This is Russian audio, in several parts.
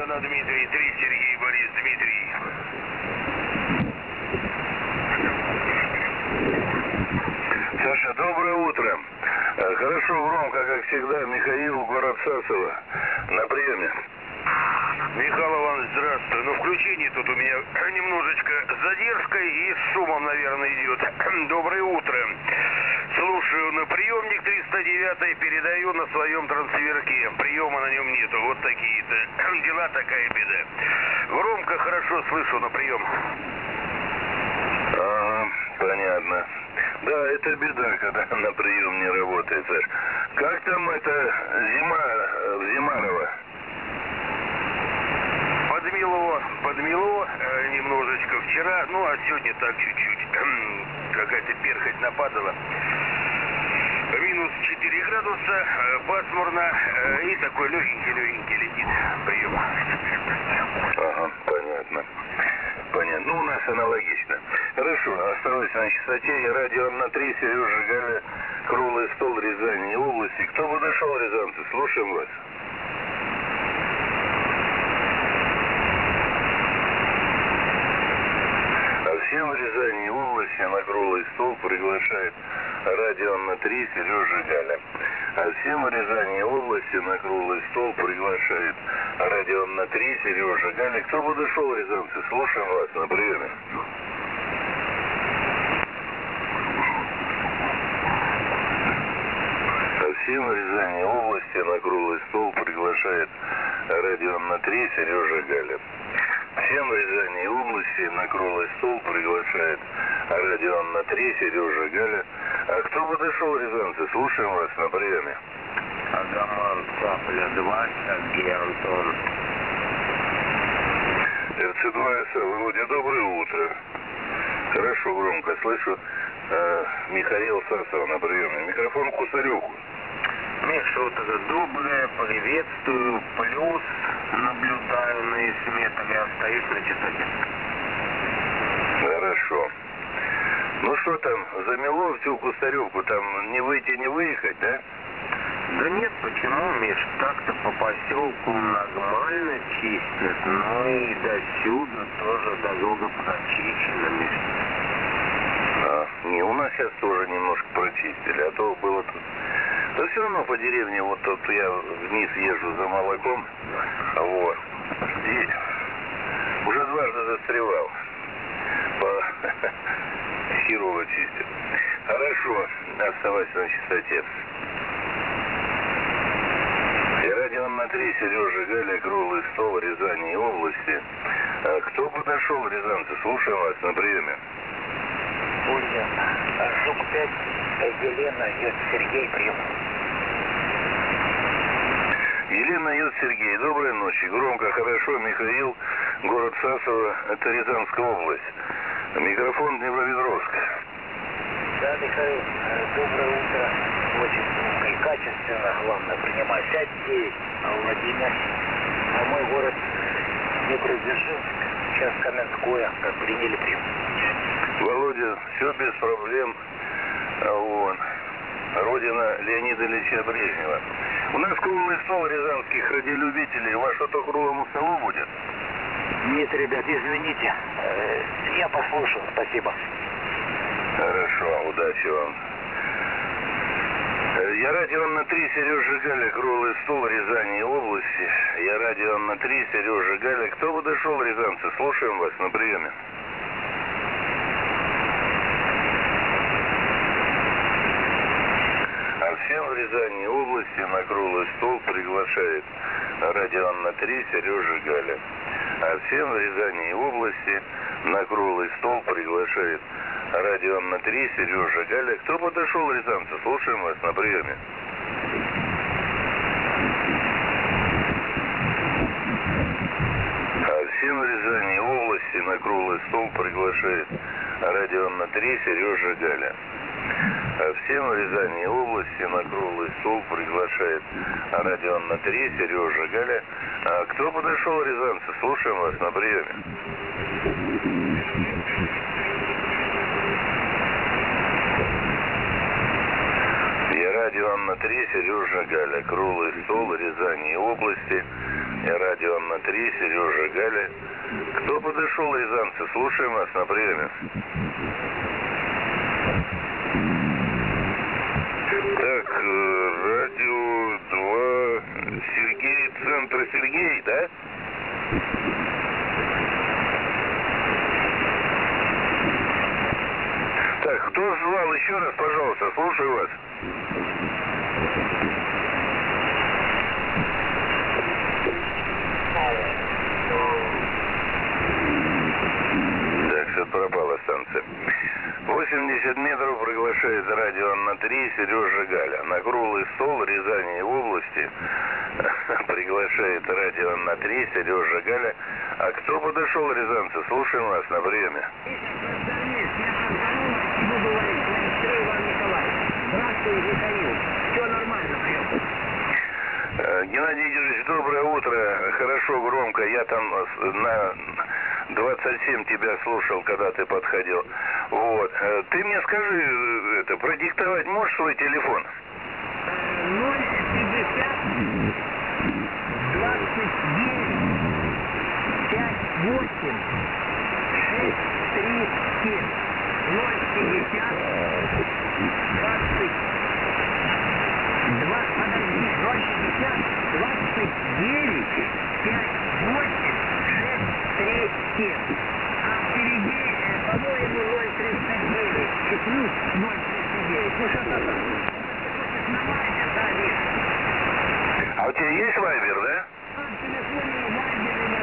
Анна, Дмитрий, 3, Сергей, Борис, Дмитрий. Саша, доброе утро. Хорошо, громко, как всегда, Михаил, город Сасово. На приеме. Михаил Иванович, здравствуй. Ну, включение тут у меня немножечко с задержкой и с шумом, наверное, идет. Доброе утро. Слушаю на приемник 309 передаю на своем трансверке. Приема на нем нету. Вот такие-то дела, такая беда. Громко, хорошо слышу на прием. Понятно. Да, это беда, когда на прием не работает, Саш. Как там это зима в Зимарово? Подмело немножечко вчера, ну а сегодня так чуть-чуть. Какая-то перхоть нападала. Минус 4 градуса, пасмурно и такой легенький летит прием. Ага, понятно. Понятно. Ну, у нас аналогично. Хорошо, осталось на частоте. Я радио на 3, Сережа, Галя, Круглый стол, Рязани области. Кто подошел, рязанцы? Слушаем вас. Всем в Рязани области на круглый стол приглашает радио на 3 Сережа Галя. А всем в Рязани области на круглый стол приглашает радио на 3 Сережа Галя. Кто подошел, рязанцы? Слушаем вас на приеме. А всем в Рязани области на круглый стол приглашает радио на 3 Сережа Галя. Всем в Рязани области на круглый стол приглашает радио на 3 Сережа Галя. А кто подошел, рязанцы? Слушаем вас на приеме. Агаман, Цапля 2, Сергей, Антон. РЦ-2, Володя, доброе утро. Хорошо, громко слышу. Михаил Сасов на приеме. Микрофон Кусареву. Миша, вот это доброе, приветствую, плюс наблюдаю на эсметре, остаюсь на частоте. Хорошо. Ну что там, замело всю Кустаревку, там не выйти, не выехать, да? Да нет, почему, Миш, так-то по поселку нормально чистят, ну и до сюда тоже дорога прочищена, Миш. Не, у нас сейчас тоже немножко прочистили, а то было тут... Да все равно по деревне, вот тут я вниз езжу за молоком, вот, и уже дважды застревал, херово чистят. Хорошо, оставайся на частоте. И радио на 3 Сережа Галя, круглый стол, Рязани области. Кто подошел, рязанцы? Слушаем вас на приеме. Ульян, Жук-5, Елена, Йод, Сергей, прием. Елена, Йод, Сергей, доброй ночи. Громко, хорошо, Михаил, город Сасово, это Рязанская область. Микрофон Днепропетровск. Да, Михаил, доброе утро. Очень громко и качественно, главное, принимать 5-9, Владимир. А мой город Днепродзержинск, сейчас Каменское, как приняли прием. Володя, все без проблем. Вон. Родина Леонида Ильича Брежнева. У нас круглый стол рязанских радиолюбителей. Ваш что круглому столу будет? Нет, ребят, извините. Я послушал, спасибо. Хорошо, удачи вам. Я радио на 3 Сережа Галя, круглый стол, Рязани области. Я радио на 3 Сережа Галя. Кто подошел, рязанцы? Слушаем вас на приеме. Всем в Рязани области на круглый стол приглашает радио на 3 Сережа Галя. А всем в Рязани области на круглый стол приглашает радио на 3 Сережа Галя. Кто подошел, рязанцы? Слушаем вас на приеме. А всем в Рязани области на круглый стол приглашает радио на 3 Сережа Галя. А всем в Рязани области на круглый стол приглашает радио на 3 Сережа Галя. А кто подошел, рязанцы? Слушаем вас на приеме. Я радио на 3 Сережа Галя, круглый стол, Рязани области. Я радио Анна-3, Сережа Галя. Кто подошел, рязанцы? Слушаем вас на приеме. Так, радио 2, Сергей, центр Сергей, да? Так, кто звал еще раз, пожалуйста, слушаю вас. Так, что пропала станция. 80 метров приглашает радио Анна-3 Сережа Галя. На круглый стол Рязани и области приглашает радио Анна-3 Сережа Галя. А кто подошел, рязанцы? Слушаем вас на приеме. Здравствуй, Михаил. Все нормально, прием. Геннадий Юрьевич, доброе утро. Хорошо, громко. Я там на 27 тебя слушал, когда ты подходил. Вот. Ты мне скажи, продиктовать можешь свой телефон? 050 29 58 637 050 20 подожди, 050 29 58 637. А впереди, по-моему, 039 и плюс 039. Ну, что-то там. На вайбер, да, нет. А у тебя есть вайбер, да? В телефоне вайбер или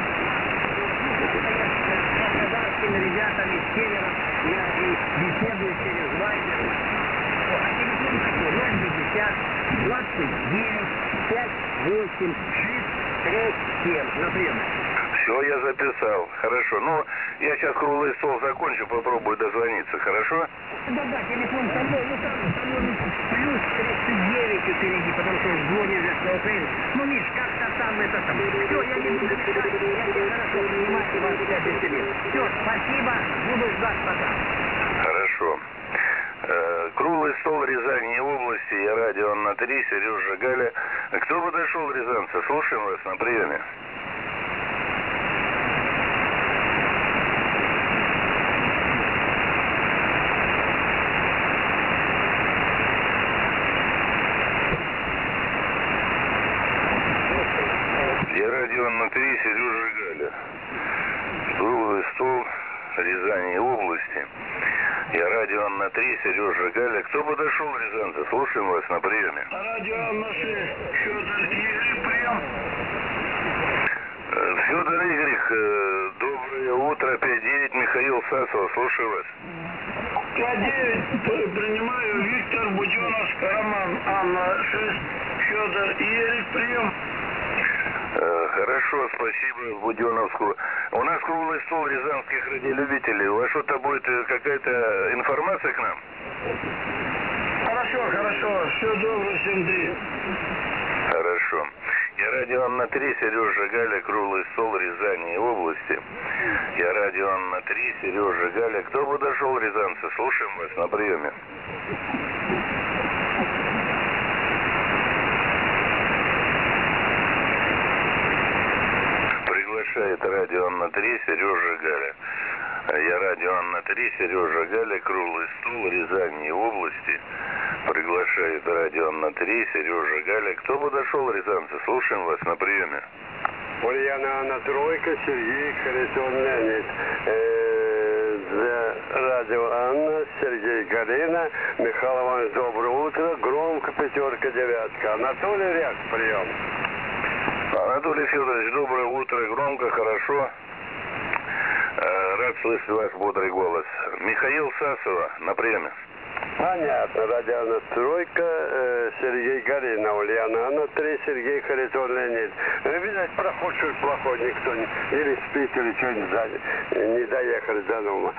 с краснодарскими ребятами, с севера. Я и беседую через вайбер. А телефон какой? 050 29 58 637. На прием. Все, я записал. Хорошо. Ну, я сейчас круглый стол закончу, попробую дозвониться, хорошо? Да, телефон со мной, ну там плюс 39 впереди, потому что звонит же на Украину. Ну, Миш, как-то там это там. Все, я не буду мешать, я тебя хорошо принимаю, и вас всех без тебе. Все, спасибо, буду ждать пока. Хорошо. Круглый стол Рязани и области. Я радио Анна-3, Сережа Галя. Кто подошел, рязанцы? Слушаем вас на приеме. Я радио Анна-3, Сережа Галя. Круглый стол Рязани и области. Я радио Анна-3, Сережа Галя. Кто подошел, рязанцы? Слушаем вас на приеме. Радио Анна-6, Федор Игорь, прием. Федор Игорь, доброе утро, 5-9, Михаил Сасов, слушаю вас. 5-9, принимаю, Виктор Буденов, Роман, Анна-6, Федор Игорь, прием. Хорошо, спасибо, Буденовску. У нас круглый стол рязанских радиолюбителей. У вас что-то будет, какая-то информация к нам? Хорошо, все добро, всем привет. Хорошо. Я радио Анна-3, Сережа Галя, круглый стол Рязани и области. Я радио Анна-3, Сережа Галя. Кто подошел, рязанцы? Слушаем вас на приеме. Приглашает радио Анна-3, Сережа Галя. Я радио Анна-3, Сережа Галя, круглый стол Рязани и области. Приглашает радио Анна-3, Сережа Галя. Кто подошел, рязанцы? Слушаем вас на приеме. Ульяна Анна Тройка, Сергей Харитон Леонид. Радио Анна, Сергей Галина, Михаил Иванович, доброе утро. Громко, 5-9. Анатолий Ряк, прием. Анатолий Федорович, доброе утро. Громко, хорошо. Рад слышать ваш бодрый голос. Михаил Сасова на приеме. Понятно. Радио Анна Тройка, Сергей Галина, Ульяна Анна 3, Сергей Харитон Леонид. Видать, проход чуть плохой, никто не... Или спит, или что-нибудь не доехали до дома.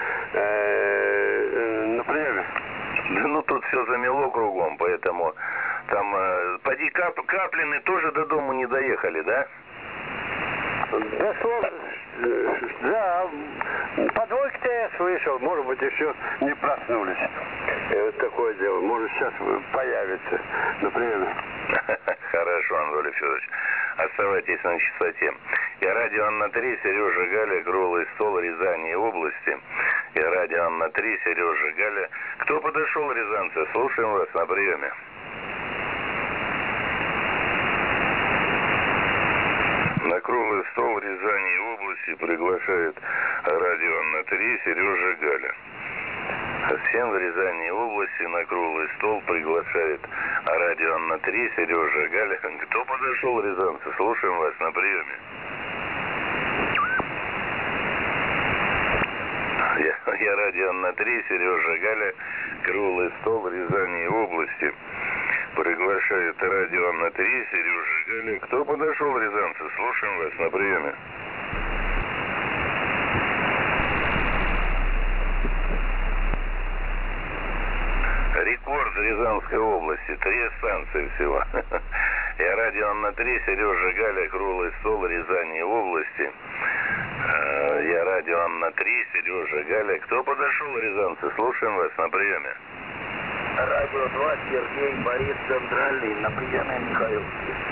На приеме. Да ну тут все замело кругом, поэтому там поди Каплины тоже до дома не доехали, да? Да, по двойке-то я слышал, может быть, еще не проснулись. Вот такое дело, может, сейчас появится, например. Хорошо, Анатолий Федорович. Оставайтесь на частоте. И радио Анна-3, Сережа Галя, Круглый стол, Рязани области. И радио Анна-3, Сережа Галя. Кто подошел, рязанцы? Слушаем вас на приеме. На круглый стол Рязани области приглашает радио Анна-3, Сережа Галя. Всем в Рязани области на круглый стол приглашает радио Анна-3, Сережа Галя. Кто подошел, рязанцы? Слушаем вас на приеме. Я радио Анна-3, Сережа Галя, круглый стол Рязани области. Приглашает радио Анна-3, Сережа Галя. Кто подошел, рязанцы? Слушаем вас на приеме. Рекорд Рязанской области. 3 станции всего. Я радио Анна-3, Сережа Галя, круглый стол Рязани области. Я радио Анна-3, Сережа Галя. Кто подошел, рязанцы? Слушаем вас на приеме. Радио 2, Сергей, Борис, Центральный, на приеме Михаил.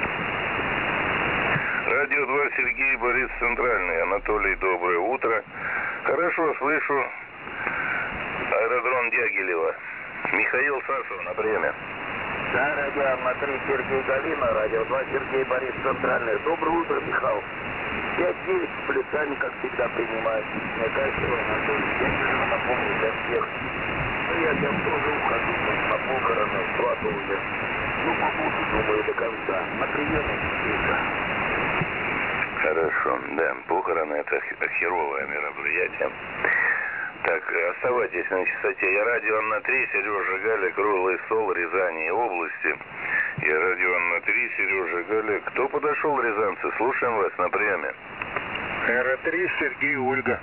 Радио 2, Сергей, Борис, Центральный. Анатолий, доброе утро. Хорошо слышу. Аэродром Дягилева. Михаил Сасов на приеме. Да, радио Анна-3, Сергей, Галина, радио 2, Сергей, Борис, Центральный. Доброе утро, Михаил. 5-9 с плюсами, как всегда, принимают. Мне кажется, Анатолий, я хочу напомнить для всех. Ну, я там тоже ухожу на похороны, свату уже. Ну, побуду, думаю, до конца. На приеме встреча. Хорошо, да, похороны это херовое мероприятие. Так, оставайтесь на частоте. Я радио Анна-3, Сережа Галя, круглый стол Рязани области. Я радио Анна-3, Сережа Галя. Кто подошел, рязанцы? Слушаем вас на приеме. РА-3, Сергей, Ольга.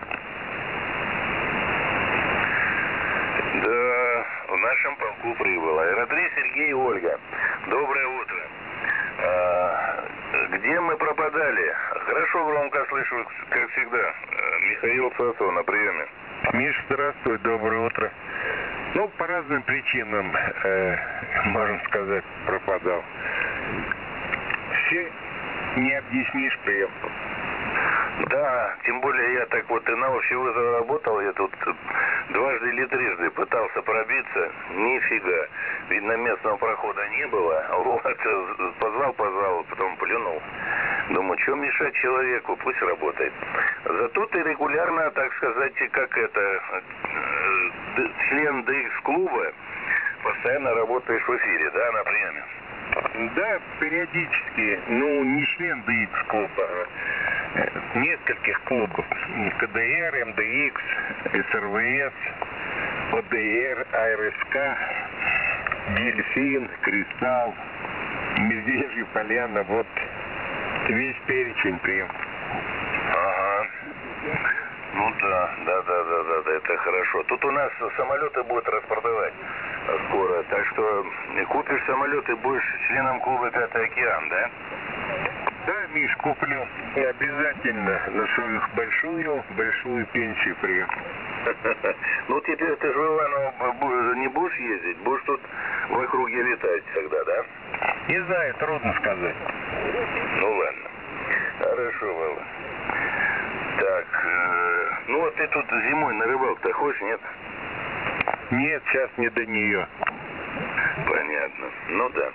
Да, в нашем полку прибыло. РА-3, Сергей и Ольга. Доброе утро. Где мы пропадали? Хорошо, громко слышу, как всегда. Михаил Сасов на приеме. Миш, здравствуй, доброе утро. Ну, по разным причинам, можно сказать, пропадал. Все не объяснишь прием. Да, тем более я так вот и на общий вызов работал, я тут дважды или трижды пытался пробиться, нифига. Видно, местного прохода не было. Вот, позвал, потом плюнул. Думаю, что мешать человеку, пусть работает. Зато ты регулярно, так сказать, как это, член ДХ-клуба, постоянно работаешь в эфире, да, на приеме? Да, периодически, ну, не член ДХ-клуба, нескольких клубов. КДР, МДХ, СРВС, ОДР, АРСК, Дельфин, Кристалл, Медвежья Поляна, вот весь перечень прием. Ага. Ну да, это хорошо. Тут у нас самолеты будут распродавать скоро, так что купишь самолет и будешь членом клуба «Пятый океан», да? Да, Миш, куплю. И обязательно на свою большую пенсию приехал. Ну теперь ты же в Иваново не будешь ездить, будешь тут в округе летать всегда, да? Не знаю, трудно сказать. Ну ладно. Хорошо, Вова. Так, ну вот ты тут зимой на рыбалку-то ходишь, нет? Нет, сейчас не до нее. Понятно. Ну да.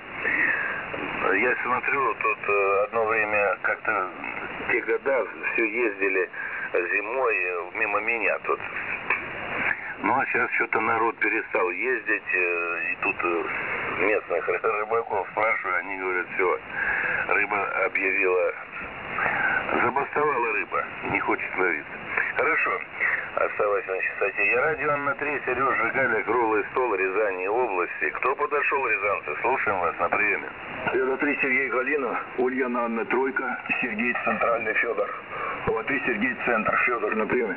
Я смотрю, тут одно время как-то в те года все ездили зимой мимо меня тут. Ну а сейчас что-то народ перестал ездить, и тут местных рыбаков спрашиваю, они говорят, все, рыба объявила, забастовала рыба, не хочет ловиться. Хорошо, оставайся на частоте. Я радио Анна-3, Сережа Галя, круглый стол Рязани области. Кто подошел, рязанцы? Слушаем вас на приеме. РА-3, Сергей, Галина, Ульяна, Анна, Тройка, Сергей, Центральный, Федор. ОА-3, Сергей, Центр, Федор, на приеме.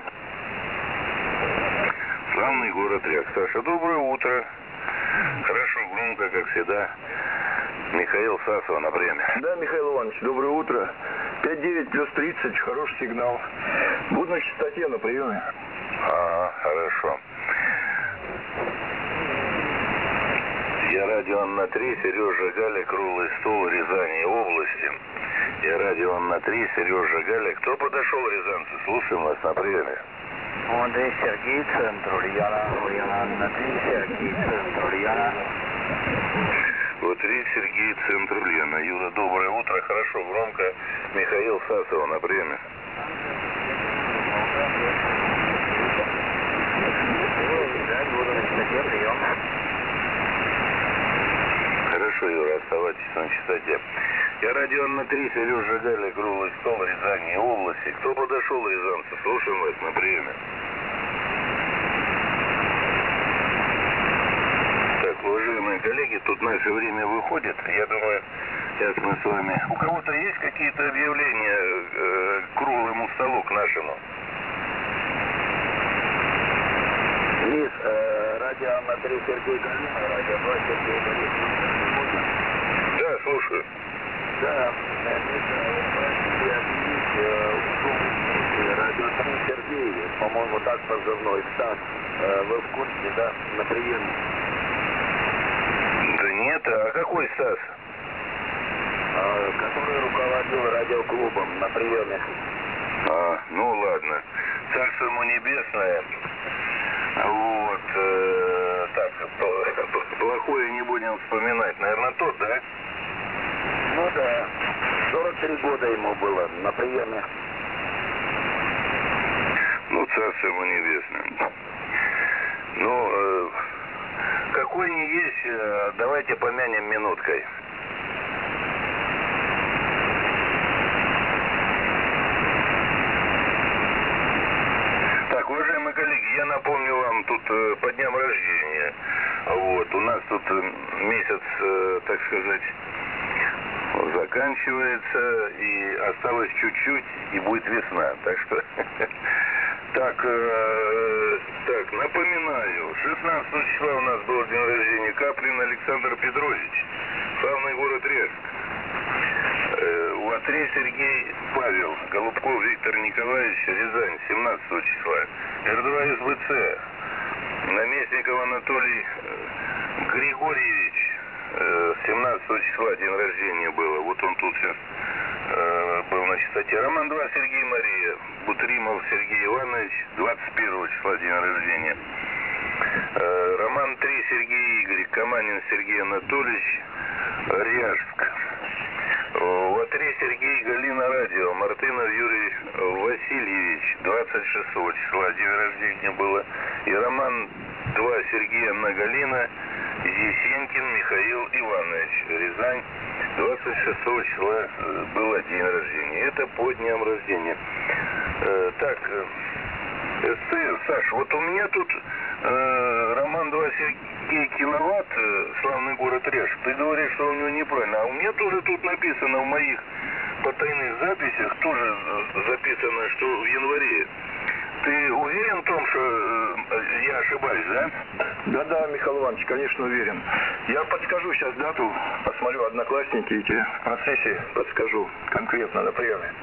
Славный город Ряг. Саша, доброе утро. Хорошо, громко, как всегда. Михаил Сасов на приеме. Да, Михаил Иванович, доброе утро. 5-9 плюс 30, хороший сигнал. Буду на частоте на приеме. Ага, хорошо. Я Родион на 3, Сережа Галя, круглый стол, Рязани области. Я Родион на 3, Сережа Галя. Кто подошел, рязанцы? Слушаем вас на приеме. Андрей Сергей, центр Ульяна. Ульяна на 3, Сергей, центр Ульяна. Вот 3, Сергей, центр Ульяна. Юра, доброе утро. Хорошо, громко. Михаил Сасова на приеме. Хорошо, Юра, оставайтесь на частоте. Я Родион на 3, Сережа Галя, круглый стол, Рязани области. Кто подошел, рязанцы? Слушаем вас на приеме. Так, уважаемые коллеги, тут наше время выходит. Я думаю, сейчас мы с вами... У кого-то есть какие-то объявления к круглому столу, к нашему? Лиз, радио на 3, Сергей Галина, радио 2, Сергей Галина. Да, слушаю. Да, это радио 3, Сергей, по-моему, так позывной. Стас, вы в курсе, да, на приеме? Да нет, а какой Стас? Который руководил радиоклубом на приеме. Ну ладно. Царство ему небесное. Вот, так, плохое не будем вспоминать. Наверное, тот, да? Ну да, 43 года ему было на приеме. Ну, царство ему небесное. Ну, какой не есть, давайте помянем минуткой. Так, уважаемые коллеги, я напомню вам тут по дням рождения. Вот, у нас тут месяц, так сказать, заканчивается, и осталось чуть-чуть, и будет весна. Так что, так, напоминаю, 16 числа у нас был день рождения Каплин Александр Петрович, славный город Рязань. У Атре Сергей Павел, Голубков Виктор Николаевич, Рязань, 17 числа. Р2 СБЦ, Наместников Анатолий Григорьевич, 17 числа день рождения было. Вот он тут сейчас был на частоте. Роман 2 Сергей Мария, Бутримов Сергей Иванович, 21 числа день рождения. Роман 3 Сергей Игорь, Каманин Сергей Анатольевич, Ряжск. В Атре Сергей Галина радио, Мартынов Юрий Васильевич, 26 числа день рождения было. И Роман 2 Сергей Анна Галина, Есенкин Михаил Иванович, Рязань, 26 числа было день рождения. Это по дням рождения. Так, Саш, вот у меня тут Роман 2 Сергей Киловатт, славный город Ряжск. Ты говоришь, что у него неправильно. А у меня тоже тут написано в моих потайных записях, тоже записано, что в январе. Ты уверен в том, что я ошибаюсь, да? Да, Михаил Иванович, конечно, уверен. Я подскажу сейчас дату, посмотрю Одноклассники, и тебе в процессе подскажу конкретно на приеме.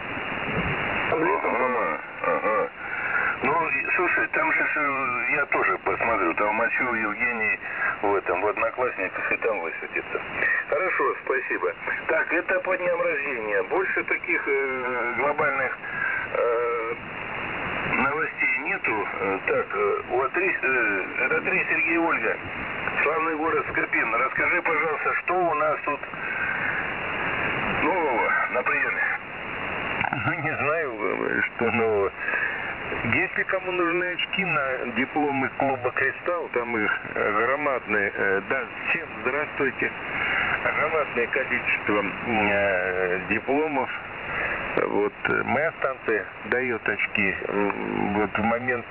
Ага. Ну, слушай, там же я тоже посмотрю, там Мачев Евгений в Одноклассниках, и там высветится. Хорошо, спасибо. Так, это по дням рождения. Больше таких глобальных новостей нету. Так, у Атри Сергей Ольга, славный город Скопин. Расскажи, пожалуйста, что у нас тут нового на приеме? Ну, не знаю, что нового. Если кому нужны очки на дипломы клуба «Кристалл», там их громадное, да, всем здравствуйте, громадное количество дипломов. Вот, моя станция дает очки. Вот в момент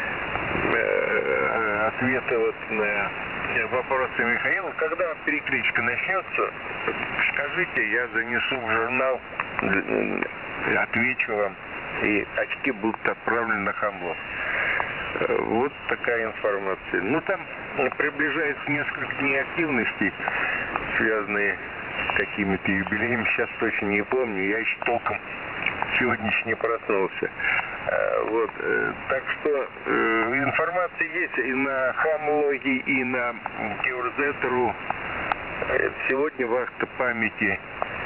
ответа вот на вопросы Михаила, когда перекличка начнется, скажите, я занесу в журнал, отвечу вам, и очки будут отправлены на Хамло. Вот такая информация. Ну, там приближается несколько дней активностей, связанные с какими-то юбилеями. Сейчас точно не помню. Я еще толком сегодня не проснулся. Вот, так что информация есть и на Хамлоге, и на Киурзет.ру. Сегодня вахта памяти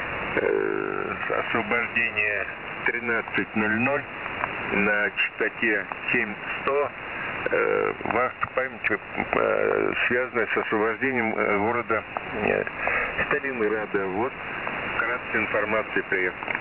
освобождения 13:00 на частоте 7100. Вахта памяти, связанная с освобождением города Сталинграда. Вот вкратце информация приехала.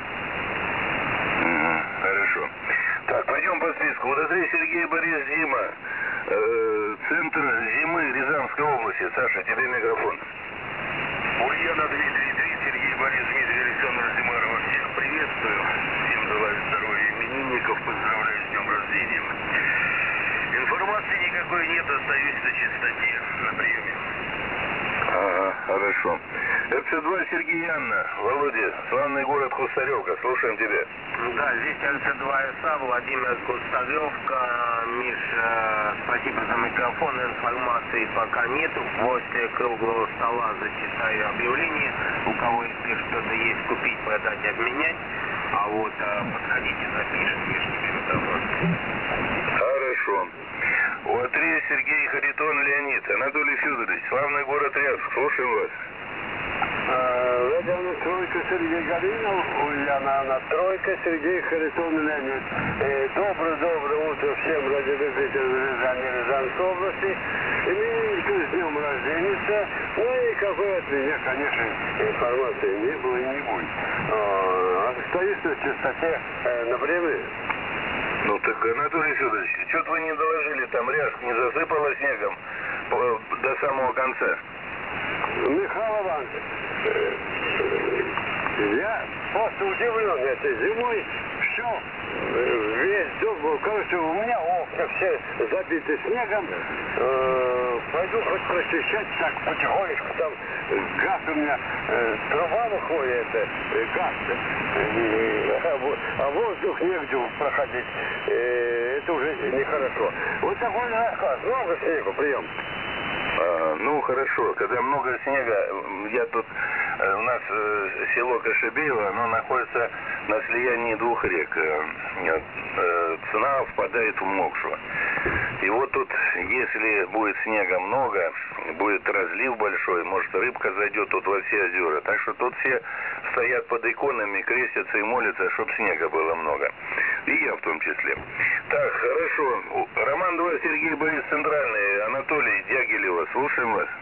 Хорошо. Так, пойдем по списку. Водотрей Сергей Борис Зима. Центр зимы Рязанской области. Саша, тебе микрофон. Ульяна Дмитрий 3, Сергей Борис Дмитрий Александр Зимарова. Всех приветствую. Всем желаю здоровья, именинников. Поздравляю с днем рождения. Информации никакой нет, остаюсь на чистоте, на приеме. Ага, хорошо. РЦ-2 Сергей Анна. Володя, славный город Хустаревка. Слушаем тебя. Да, здесь РЦ-2 СА, Владимир Кустаревка. Миша, спасибо за микрофон, информации пока нету. После круглого стола зачитаю объявление. У кого если что-то есть купить, продать, обменять. А вот подходите, запишем, пишите микрофон. Хорошо. У Андрея Сергей Харитон Леонид. Анатолий Федорович, славный город Рязанsk. Слушаем вас. Радио «Тройка» Сергей Галинов, Ульяна Анна Тройка, Сергей Харитон Леонид. Доброе утро всем радиолюбителям Рязанской области. Именинникам с днем рождения. Ну и какой от меня, конечно, информации не было и не будет. Остаюсь на частоте на время. Ну так, Анатолий Федорович, что-то вы не доложили, там Рязанsk не засыпало снегом до самого конца? Михаил Иванович, я просто удивлен этой зимой. Все, весь дом был, короче, у меня окна все забиты снегом. Пойду хоть прочищать так потихонечку, там газ у меня, труба выходит, газ, а воздух негде проходить. Это уже нехорошо. Вот такой рассказ, много снега, прием. Ну, хорошо. Когда много снега, я тут, у нас село Кашебеево, оно находится на слиянии двух рек. Цна впадает в Мокшу. И вот тут, если будет снега много, будет разлив большой, может, рыбка зайдет тут во все озера. Так что тут все стоят под иконами, крестятся и молятся, чтобы снега было много. И я в том числе. Так, хорошо. Роман 2, Сергей Борис Центральный, Анатолий Дягилева. Слушаем вас.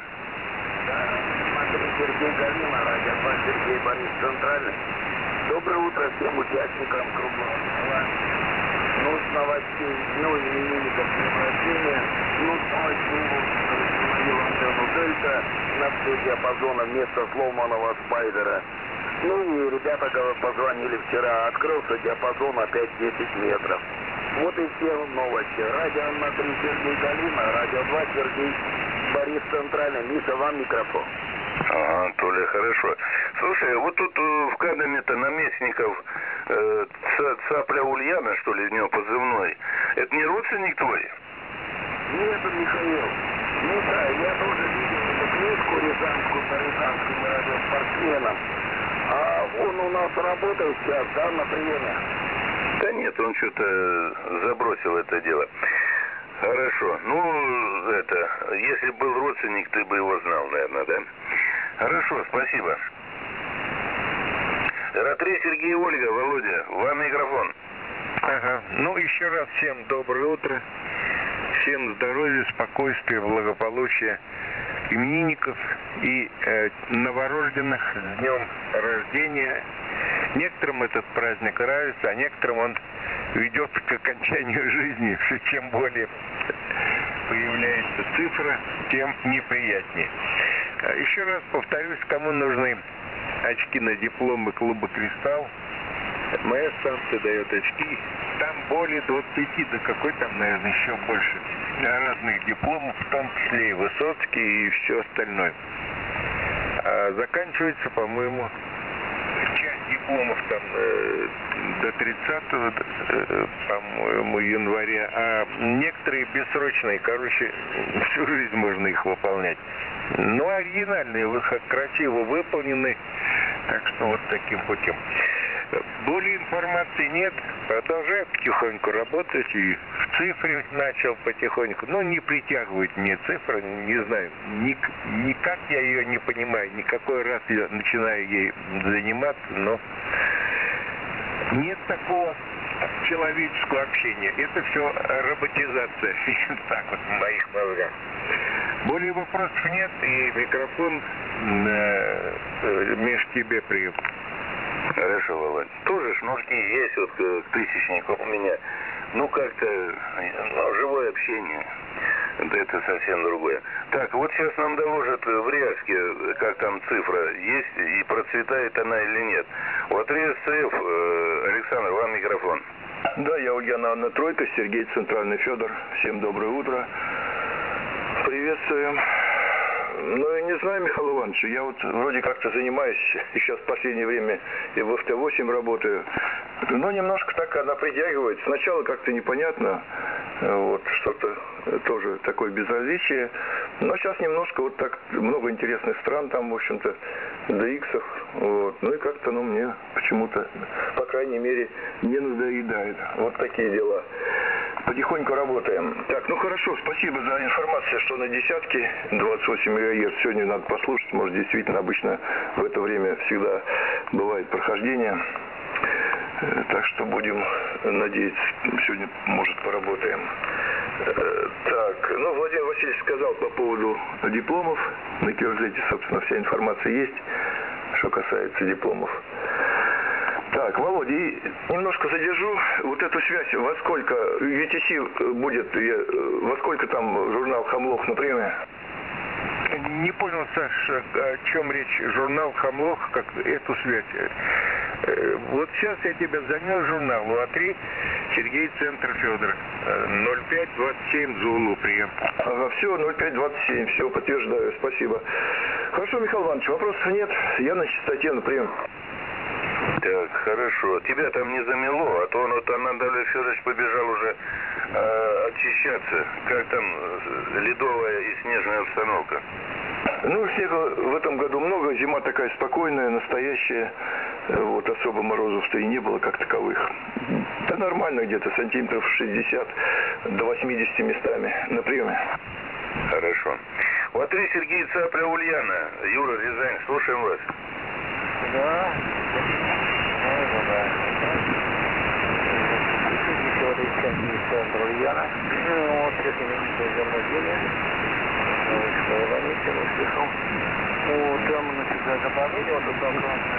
Сергей Галина, радио 2, Сергей Борис Центральный. Доброе утро всем участникам круглого стола. Ну, с новостей, ну, именинников дня рождения. Ну, с новостей, установил антенну Дельта на все диапазона вместо сломанного спайдера. Ну, и ребята позвонили вчера, открылся диапазон опять 10 метров. Вот и все новости. Радио на 3 Сергей Галина, радио 2 Сергей Борис Центральный. Миша, вам микрофон. Ага, Толя, хорошо. Слушай, вот тут в Кадаме-то наместников Цапля Ульяна, что ли, у него позывной. Это не родственник твой? Нет, Михаил. Ну да, я тоже видел эту книжку рязанскую по рязанским радиоспортсменам. А он у нас работает сейчас, да, на приеме? Да нет, он что-то забросил это дело. Хорошо. Ну, если был родственник, ты бы его знал, наверное, да? Хорошо, спасибо. РА-3 Сергей Ольга, Володя, вам микрофон. Ага. Ну, еще раз всем доброе утро. Всем здоровья, спокойствия, благополучия, именинников и новорожденных с днем рождения. Некоторым этот праздник нравится, а некоторым он ведет к окончанию жизни. Чем более появляется цифра, тем неприятнее. Еще раз повторюсь, кому нужны очки на дипломы клуба «Кристалл», моя станция дает очки. Там более 25, да какой там, наверное, еще больше разных дипломов, в том числе и Высоцкий, и все остальное. Заканчивается, по-моему, часть дипломов там до 30, по-моему, января, а некоторые бессрочные, короче, всю жизнь можно их выполнять. Но оригинальные, красиво выполнены, так что вот таким путем. Более информации нет. Продолжаю потихоньку работать и в цифре начал потихоньку. Но не притягивает мне цифра, не знаю. Никак я ее не понимаю. Никакой раз я начинаю ей заниматься, но нет такого человеческого общения. Это все роботизация. Так вот в моих мозгах. Более вопросов нет, и микрофон меж тебе прием. Хорошо, Володь. Тоже шнурки есть вот к тысячнику у меня. Ну, как-то живое общение. Это совсем другое. Так, вот сейчас нам доложат в Рязке, как там цифра есть, и процветает она или нет. Вот РСЦФ, Александр, вам микрофон. Да, я Ульяна Анна Тройка, Сергей Центральный Федор. Всем доброе утро. Приветствуем. Ну, я не знаю, Михаил Иванович, я вот вроде как-то занимаюсь, сейчас в последнее время и в ФТ-8 работаю, но немножко так она притягивает. Сначала как-то непонятно, вот, что-то тоже такое безразличие, но сейчас немножко вот так много интересных стран там, в общем-то, DX-ов, вот, ну и как-то, ну, мне почему-то, по крайней мере, не надоедает. Вот такие дела. Потихоньку работаем. Так, ну хорошо, спасибо за информацию, что на десятке 28 МГц. Сегодня надо послушать, может, действительно, обычно в это время всегда бывает прохождение. Так что будем надеяться, сегодня, может, поработаем. Так, ну, Владимир Васильевич сказал по поводу дипломов. На Кирзете, собственно, вся информация есть, что касается дипломов. Так, Володя, и немножко задержу вот эту связь. Во сколько UTC будет, во сколько там журнал «Хамлох» на приеме? Не понял, Саша, о чем речь. Журнал «Хамлох», как эту связь. Вот сейчас я тебя занял журнал УА-3, Сергей, Центр, Федор. 0527 Зулу, прием. Ага, все, 0527, все, подтверждаю, спасибо. Хорошо, Михаил Иванович, вопросов нет, я на частоте, на прием. Так, хорошо. Тебя там не замело, а то вот Анатолий Федорович побежал уже очищаться. Как там ледовая и снежная обстановка? Ну, снега в этом году много, зима такая спокойная, настоящая. Вот, особо морозов-то и не было как таковых. Да нормально, где-то сантиметров 60 до 80 местами на приеме. Хорошо. Вот и Сергей Цапля, Ульяна. Юра, Рязань, слушаем вас. Да. Центр Ульяна. Вот, сейчас я взаимодействие. Что я заметил, услышал. Вот, там, значит, заполнение, вот там,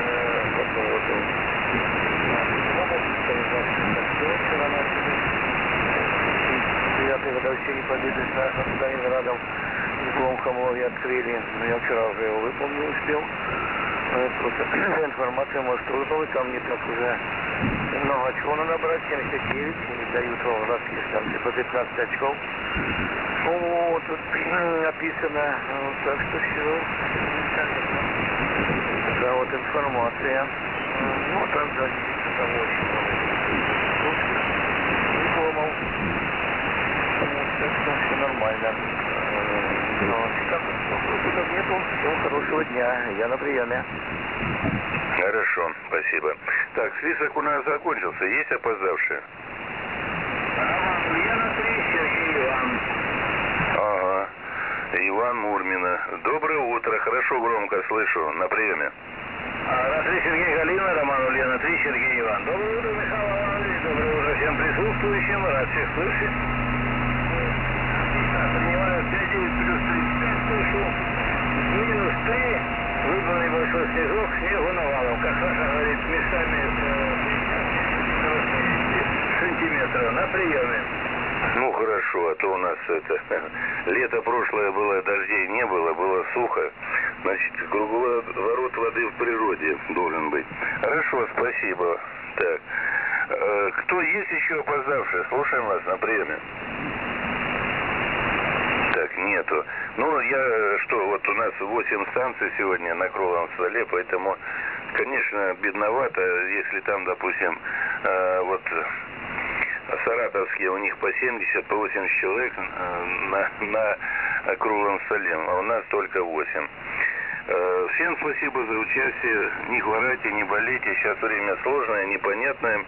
девятая годовщина победы с Сталинградом. Диплом Хамлоги открыли. Но я вчера уже его выполнил, успел. Просто информация может трудновать, там не так уже много очков надо брать, 79, не дают волжанские станции по 15 очков. Вот, тут написано, так что все. Такая вот информация. Ну, там, да, там очень много дипломов. Вот, так что все нормально. Но так, вопросов нету. Всего хорошего дня. Я на приеме. Хорошо, спасибо. Так, список у нас закончился. Есть опоздавшие? Я на 3, Сергей Иван. Ага. Иван Мурмина. Доброе утро. Хорошо, громко слышу. На приеме. На 3 Сергей Галина, Роман Ульяна, 3 Сергей Иван. Доброе утро, Михаил Иванович. Доброе утро всем присутствующим. Рад всех слышать. Принимаю 5 плюс 35, слышу. Минус 3. Выпал небольшой снежок, снегу навалом. Как Саша говорит, местами 50 сантиметров. На приеме. Ну, хорошо, а то у нас лето прошлое было, дождей не было, было сухо. Значит, круговорот воды в природе должен быть. Хорошо, спасибо. Так, кто есть еще опоздавший? Слушаем вас на приеме. Так, нету. Ну, вот у нас 8 станций сегодня на круглом столе, поэтому, конечно, бедновато, если там, допустим, вот саратовские, у них по 70, по 80 человек на круглом столе, а у нас только 8. Всем спасибо за участие. Не хворайте, не болейте. Сейчас время сложное, непонятное.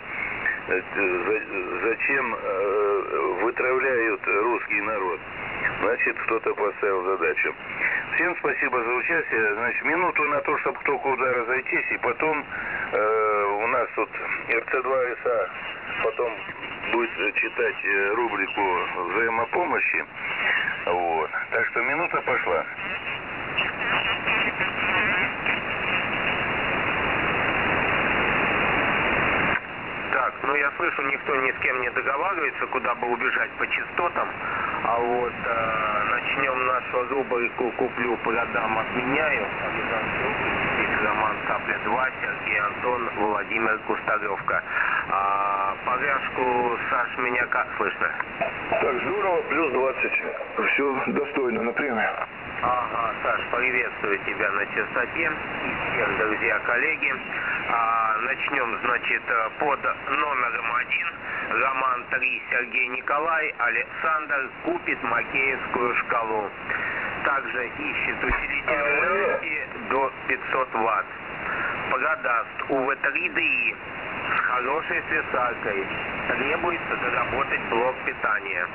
Зачем вытравляют русский народ? Значит, кто-то поставил задачу. Всем спасибо за участие. Значит, минуту на то, чтобы кто куда разойтись. И потом у нас тут РЦ2СА потом будет читать рубрику взаимопомощи. Вот. Так что минута пошла. Так, ну я слышу, никто ни с кем не договаривается, куда бы убежать по частотам. А вот начнем нашу рубрику «Куплю, продам, обменяю». Роман Сапля-2, Сергей Антон, Владимир Кустаревка. Порядку, Саш, меня как слышно? Так, здорово, плюс 20. Все достойно, на премию. Ага, Саш, приветствую тебя на частоте и всех, друзья, коллеги. Начнем, значит, под номером 1. Роман 3, Сергей Николай, Александр купит Макеевскую шкалу. Также ищет усилитель мощности до 500 Вт. Продаст УВ-3ДИ с хорошей слесаркой. Требуется доработать блок питания.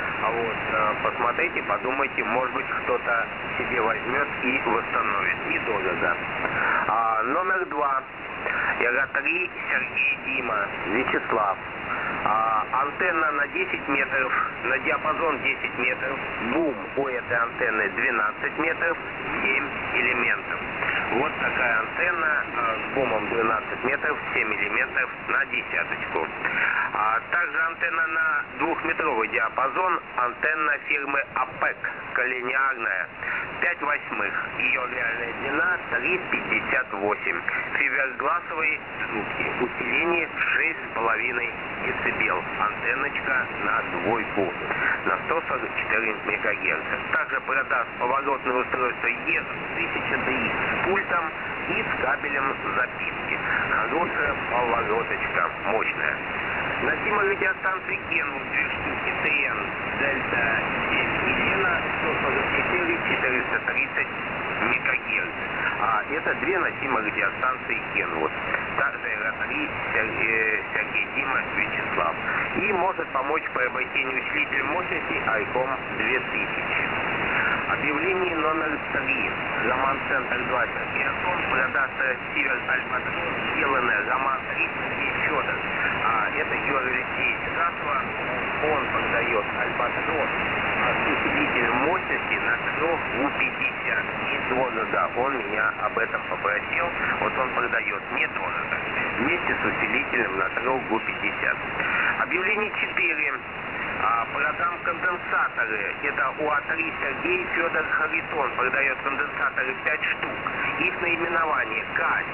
Посмотрите, подумайте, может быть, кто-то себе возьмет и восстановит. Недорого. Номер 2. ИРА-3, Сергей, Дима, Вячеслав. Антенна на 10 метров, на диапазон 10 метров. Бум у этой антенны 12 метров, 7 элементов. Вот такая антенна с бумом 12 метров, 7 элементов на десяточку. Также антенна на 2-метровый диапазон, антенна фирмы АПЭК, коллинеарная, 5/8. Ее реальная длина 3,58. Фивергласовые трубки, усиление 6,5 дБ. Антенночка на двойку, на 144 МГц. Также продаст поворотное устройство ES1000DX с пультом и с кабелем записки. Хорошая повороточка, мощная. Носимая радиостанция Kenwood 2 штуки ТН Дельта 7 Елена 144 430 МГц. Это две носимые радиостанции Kenwood. Также ИРА-3 Сергей, Дима, Вячеслав. И может помочь по приобретению усилителя мощности ICOM 2000. Объявление номер 3. Роман Центр 2 Сергей Антон продаст Север Альбатрос, сделанное Роман 3 Сергей Федор. Это Юрий Алексеевич Сасова. Он продает Альбатрос с усилителем мощности на трёх У-50. Недорого. Он меня об этом попросил. Вот он продает недорого. Вместе с усилителем на трёх У-50. Объявление 4. Продам конденсаторы. Это УА-3 Сергей Федор Харитон. Продает конденсаторы 5 штук. Их наименование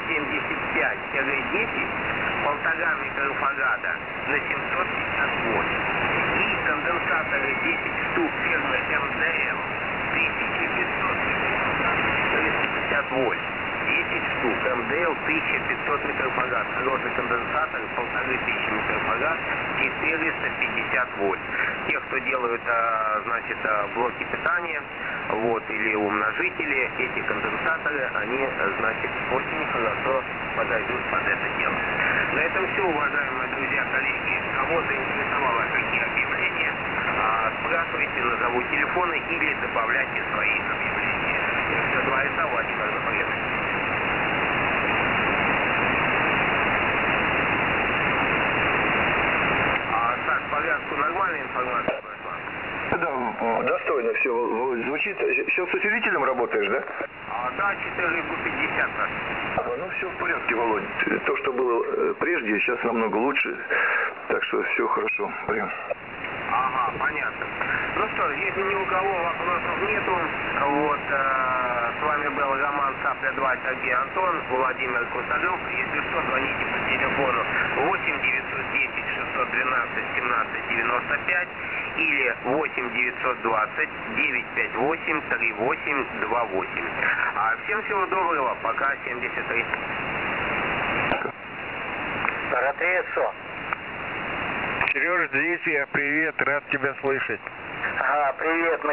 К-75-10, 1,5 микрофарада на 750 вольт. И конденсаторы 10 штук фирмы МДЛ 1550 вольт. 10 штук. МДЛ 1500 микрофарад. Хороший конденсатор, 1500 микрофарад, 450 вольт. Те, кто делают, блоки питания, или умножители, эти конденсаторы, они, очень хорошо подойдут под это дело. На этом все, уважаемые друзья, коллеги. Кого заинтересовало какие объявления, спрашивайте, назову телефоны или добавляйте свои объявления. РЦ2СА, Владимир Запорожец. Саш, порядку нормальная информация прошла? Да, достойно все звучит. Сейчас с усилителем работаешь, да? Да, 4,50. Ну, все в порядке, Володь. То, что было прежде, сейчас намного лучше. Так что все хорошо. Прям. Ага, понятно. Ну что, если ни у кого вопросов нету, с вами был Роман Сапля-2, Сергей Антон, Владимир Кустарев. Если что, звоните по телефону 8 910 612 17 95 или 8 920 958 3828. Всем всего доброго, пока, 73. Ратрессо. Сереж, здесь я, привет, рад тебя слышать. Привет.